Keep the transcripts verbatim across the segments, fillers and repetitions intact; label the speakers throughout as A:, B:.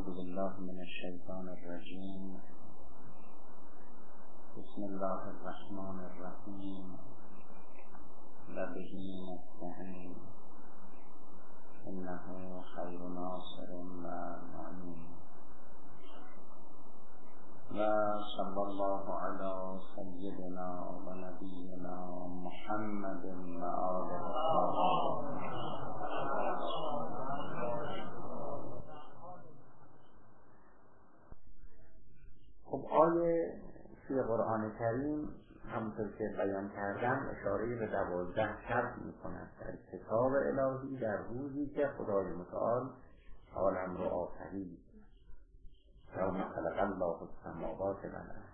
A: أعوذ بالله من الشيطان الرجيم. بسم الله الرحمن الرحيم. وبه نستعين إنه خير ناصر ومعين. وصلى الله على سيدنا ونبينا محمد وآله وصحبه. خب آیه توی قرآن کریم همونطور که بیان کردم اشاره به دوازده شب می‌کند در کتاب الهی در روزی که خدای متعال عالم رو آفرید. یوم خلق الله السماوات والارض.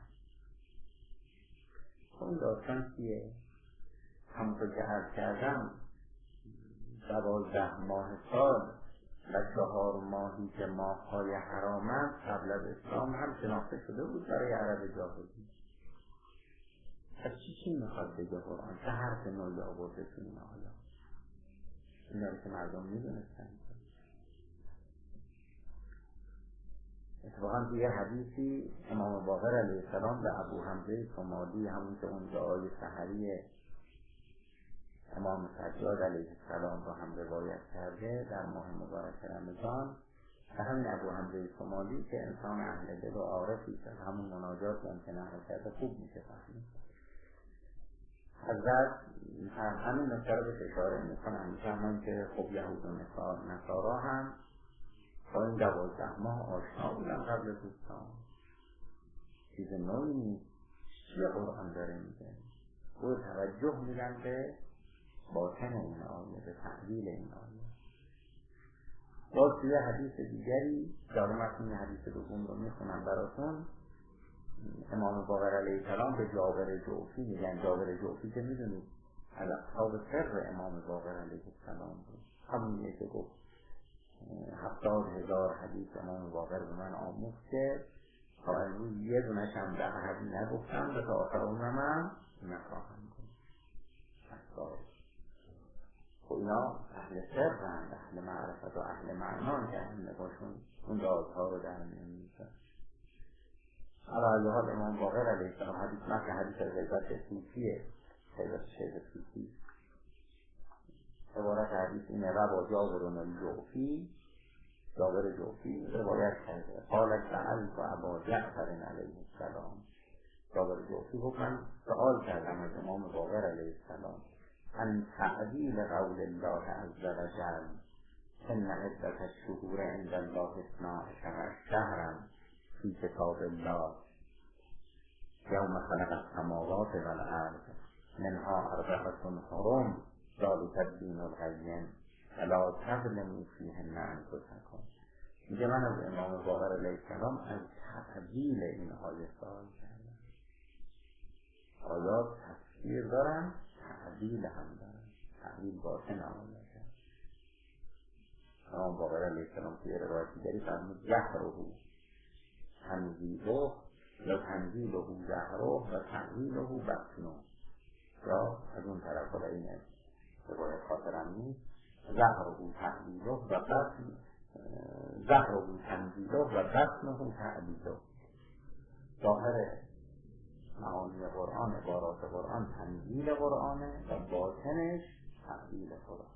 A: اون داستان چیه؟ همونطور که عرض کردم دوازده ماه سال و چهار ماهی که ماه‌های حرامند قبل از اسلام هم شناخته شده بود برای عرب جاهلی. از چی چی میخواد بگه قرآن؟ چه حرف نوعی آورده تو این آیا؟ این داره که مردم میدونستن. اتفاقا توی حدیثی امام باقر علیه السلام به ابو حمزه ثمالی، همون که اون دعای سحری امام سجاد علیه السلام رو هم روایت کرده در ماه مبارک رمضان، و همین ابو حمزه ثمالی که انسان اهل دل و عارفی که همون مناجات ممکنه کرده خوب میشه فهمید. حضرت همین نکته رو به اشاره میکنن، میفهمن که خب یهود و نصارا هم با این دوازده ماه آشنا بودن قبل از اسلام. چیز نوعی نیست. چی قرآن داره میگه؟ او توجه میدن به باطن این آیه، به تحویل این آیه. باز توی حدیث دیگری داره متن حدیث دوم رو میخونم براتون. امام باقر علیه السلام به جابر جعفی میگن. جابر جعفی که میدونید از اصحاب سر امام باقر علیه السلام بود، همونیه که گفت هفتاد هزار حدیث امام باقر به من آموخت که تا امروز یه دونش هم به احدی نگفتم و تا آخر عمرم هم نخواهم گفت. خب اینا اهل سرند، اهل معرفت و اهل معنان که اهل باشون اون رازها رو در میان میشن. علی حال امام باقر علیه السلام حدیث متن حدیث غیبت صوفیه، غیبت شیخ صوفی. عبارت حدیث اینه: روا جابر الجعفی، جابر جعفی روایت کرده قال سألت ابا جعفر علیه السلام. جابر جعفی گفت من سؤال کردم از امام باقر علیه السلام عن تعدیل قول الله عز وجل ان عدة الشهور عند الله اثنا عشر شهرا فی کتاب الله یوم خلق السماوات والارض منها اربعة حرم ذلک الدین القیم فلا تظلموا فیهن انفسکم. میگه من از امام باقر علیه السلام از تعدیل این آیه سوال کردم. آیات تفسیر دارن، تعدیل هم دارن. تعدیل باطن آیه کرد. امام باقر علیه السلام توی روایت دیگری فرمود جهره تنزیله و تنزیله جهره و تنزیله بطنه. یا از اون طرف حالا اینه روایت خاطرم نیست، زهره تنزیله و بطن زهره تنزیله و بطنه تعدیله. ظاهر معانی قرآن، عبارات قرآن تنزیل قرآنه و باطنش تعدیل قرآن.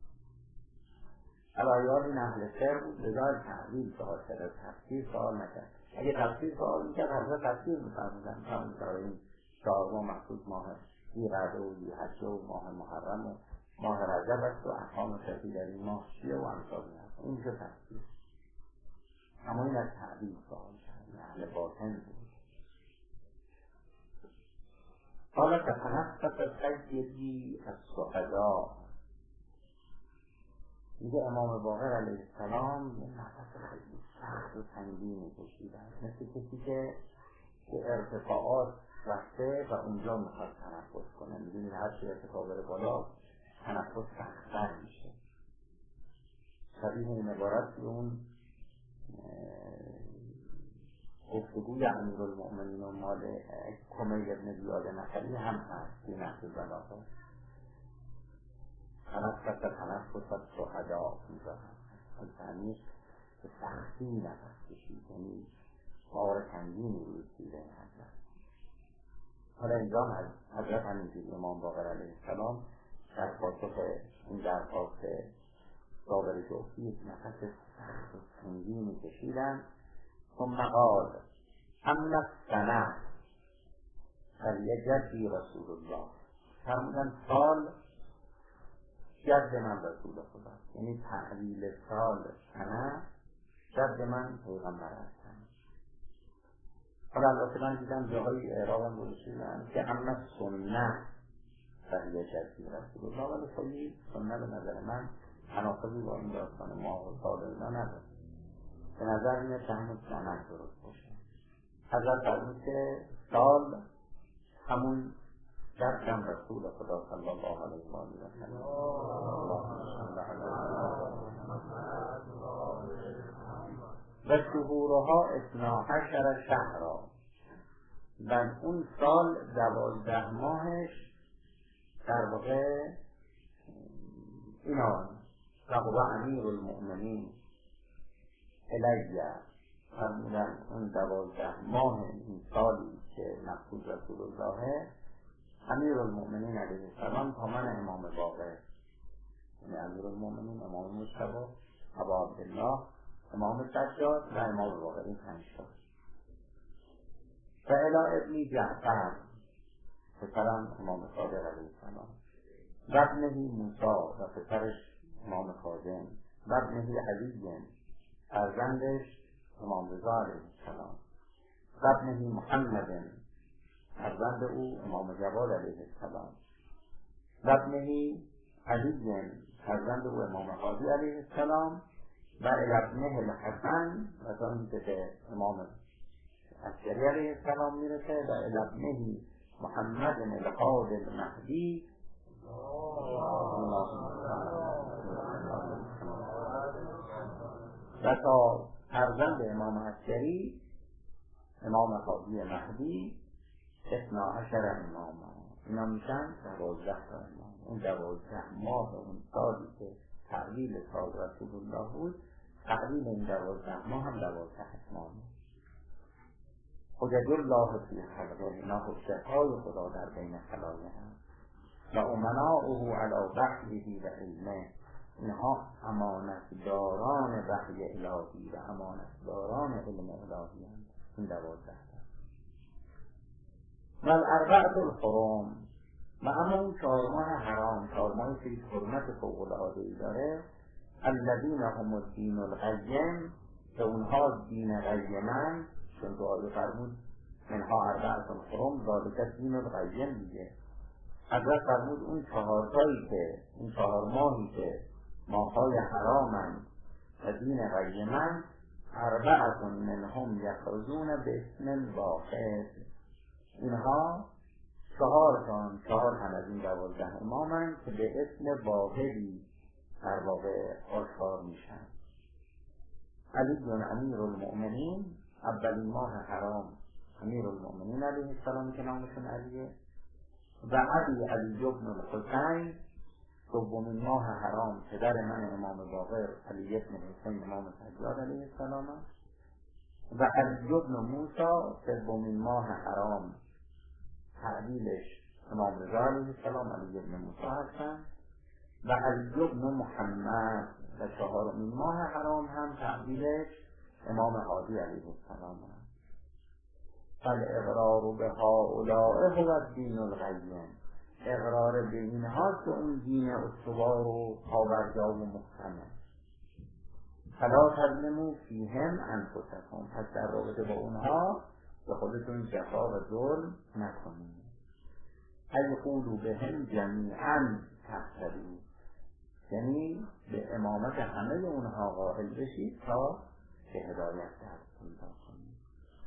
A: علایات این اهل سر بود، لذا تعدیل سوال کرد، تفسیر سوال نکرد. اگه تفسیر سوال میکرد حضرت تفسیر میفرمودن. همون برای این چهار ماه مخصوص ماه ذی‌قعده و ذی‌حجه و ماه محرم و ماه رجب است و احکام فقهی در این ماه چیه و امثال هست. این میشه تفسیر. اما این از تعدیل سوال کرد، اهل باطن بود. حالا تتنفس سیدی الشهداء. میگه امام باقر علیه السلام یه نفس خیلی سخت و سنگینی کشیدن، مثل کسی که به ارتفاعات رفته و اونجا میخواد تنفس کنه. میدونید هر چی ارتفاع بره بالا تنفس سخت‌تر میشه. شبیه این عبارت که اون گفتگوی امیرالمؤمنین و مال کمیل ابن زیاد نخعی هم هست توی نهج البلاغه. تنفس تنفس الشهداء میذارن. از تعمیق به سختی نفس کشید، یعنی بار سنگینی روی سینه حضرت. حالا اینجا حضرت همینجوری امام باقر علیه السلام در پاسخ این درخواست جابر جعفی یک نفس سنگینی کشیدن. ثم قال اما السنه فلیجزی رسول الله، فرمودن سال جد من رسول خدا، یعنی تحویل سال سنه جد من پیغمبر هستم. حالا البته من دیدم جاهای اعرابم گذاشتن که اما سنه فلیجزی رسول الله، ولی خیلی سنه به نظر من تناقضی با این داستان ما و سال اینا نداره. به نظر میاد که همون سنه درست باشه. حضرت فرمود که سال همون جدم رسول خدا صلی الله علیه و آله و سلم. و شهورها اثنا عشر شهرا، و اون سال دوازده ماهش در واقع اینا رقب امیر المؤمنین الیه، فرمودن اون دوازده ماه این سالی که مقصود رسول الله امیر المؤمنین علیه السلام تا من امام باقر، یعنی امیر المؤمنین امام مجتبی ابا عبدالله امام سجاد و امام باقر، این پنج تا. و الی ابن جعفر پسرم امام صادق علیه السلام، و ابنه موسی و پسرش امام کاظم، و ابنه علی فرزندش امام رضا علیه السلام، و ابنه محمد فرزند او امام جواد علیه السلام، و ابنه علی فرزند او امام هادی علیه السلام، و ابنه الحسن و تا اینکه به امام عسکری علیه السلام میرسه، و ابنه محمد الهادی المهدی و تا فرزند امام عسکری امام هادی مهدی اثنا عشر امام. اینا میشن دوازده تا امام. اون دوازده ماه اون سالی که تحویل سال رسول الله بود، تحویل این دوازده ماه هم دوازده امام. حجج الله فی خلقه، اینا حجتهای خدا در بین خلایق هم، و امناؤه علی وحیه و علمه، اینها امانتداران وحی الهی و امانتداران علم الهی هم. این دوازده و الاربعة الحرم، و اما اون چهار ماه حرام، چهار ماهی که حرمت فوق العاده‌ای داره، الذین هم الدین القیم، که اونها دین قیمن، چون تو آیه فرمود منها اربعة الحرم ذالک الدین القیم دیگه. حضرت فرمود اون چهار تایی که اون چهار ماهی که ماه‌های حرامن و دین قیمن، اربعة منهم یخرجون باسم واحد، اینها چهار تان چهار هم از این دوازده امامن که به اسم واحدی در واقع آشکار میشن. علی بن امیر المؤمنین، اولین ماه حرام امیر المؤمنین علیه السلام که نامشون علیه، و علی علی بن الحسین، دومین ماه حرام پدر من امام باقر علی بن حسین امام سجاد علیه السلام، و علی بن موسی سومین ماه حرام تعبیلش امام رضا علیه السلام علی بن موسی هستن، و علی بن محمد و چهارمین ماه حرام هم تعبیلش امام هادی علیه السلام هست. فالاقرار به هؤلاء هو الدین القیم، اقرار به اینها که اون دین استوار و پابرجا و محکمه. فلا تظلموا فیهم انفسکم، پس در رابطه با اونها به خودتون جفا و ظلم نکنید. ای قولوا بهم جمیعا تهتدوا، یعنی به امامت همه اونها قائل بشید تا به هدایت دست پیدا کنید.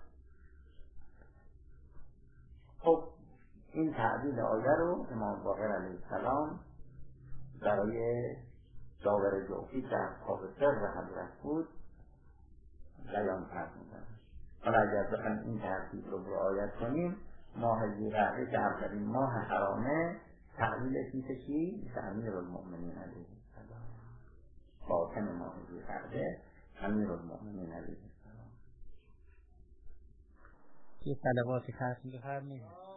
A: خب این تعبیل آیه رو امام باقر علیه السلام برای جابر جعفی که اصحاب سر حضرت بود بیان فرمودند. حالا اگر بخوایم این ترتیب رو رعایت کنیم، ماه ذی‌قعده که اولین ماه حرامه، تعبیلش میشه چی؟ میشه امیر المؤمنین علیه السلام. باطن ماه ذی‌قعده امیرالمؤمنین علیه السلام.
B: یه صلوات ختم بفرمایید.